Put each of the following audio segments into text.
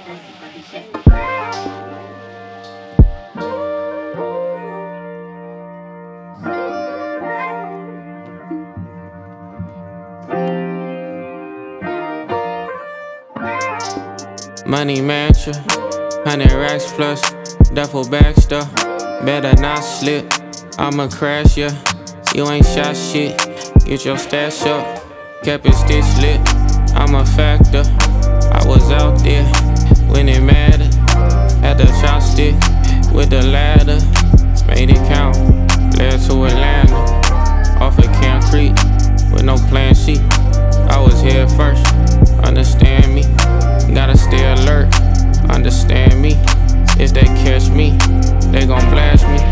Money mansion, 100 racks plus, duffel bag stuff. Better not slip, I'ma crash ya. You ain't shot shit, get your stash up. Kept it stitch lit, I'm a factor. I was out there when it mattered. Had the chopstick with the ladder. Made it count, led to Atlanta. Off of Camp Creek with no plan C. I was here first, understand me. Gotta stay alert, understand me. If they catch me, they gon' blast me.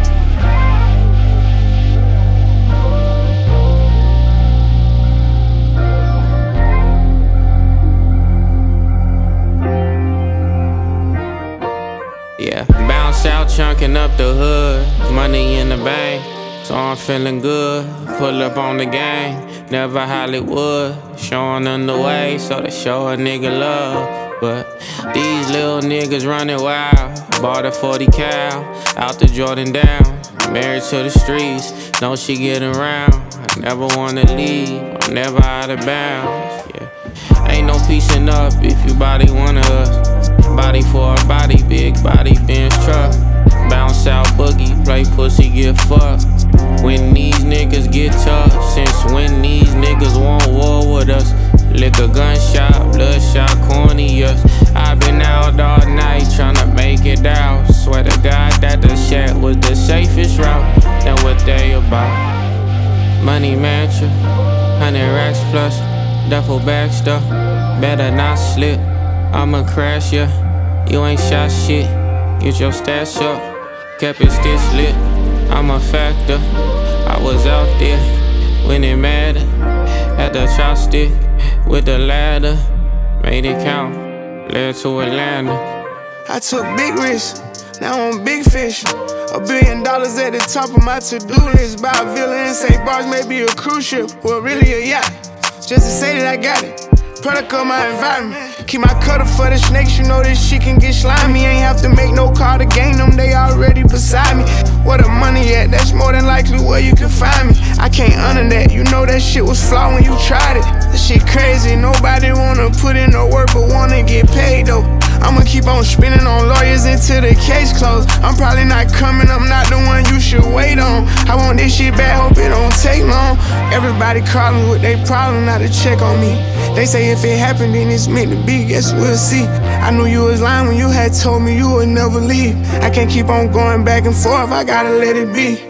Yeah, bounce out, chunking up the hood. Money in the bank, so I'm feeling good. Pull up on the gang, never Hollywood. Showing them the way, so they show a nigga love. But these little niggas running wild. Bought a 40 cal, out the Jordan down. Married to the streets, know she getting around. I never wanna leave, I'm never out of bounds. Yeah, ain't no piecing up if you body one of us. Body for a body, big body, Benz truck. Bounce out boogie, play pussy, get fucked. When these niggas get tough, since when these niggas want war with us? Lick a gunshot, bloodshot, corny, yes. I been out all night tryna make it out. Swear to God that the shack was the safest route. Then what they about? Money mansion, 100 racks plus, duffel bag stuff. Better not slip, I'ma crash ya. You ain't shot shit, get your stash up. Kept it stitch lit, I'm a factor. I was out there when it mattered. Had the chopstick with the ladder. Made it count, led to Atlanta. I took big risks, now I'm big fish. $1 billion at the top of my to-do list. Buy a villa in St. Barts, maybe a cruise ship. Well, really a yacht, just to say that I got it. Product of my environment. Keep my cutter for the snakes, you know this shit can get slimy. Ain't have to make no call to gain them, they already beside me. Where the money at, that's more than likely where you can find me. I can't honor that, you know that shit was flawed when you tried it. That shit crazy, nobody wanna put in no work but wanna get paid though. I'ma keep on spinning on lawyers until the case closed. I'm probably not coming, I'm not the one you should wait on. I want this shit bad, hope it don't take long. Everybody calling with they problem, not to check on me. They say if it happened, then it's meant to be, guess we'll see. I knew you was lying when you had told me you would never leave. I can't keep on going back and forth, I gotta let it be.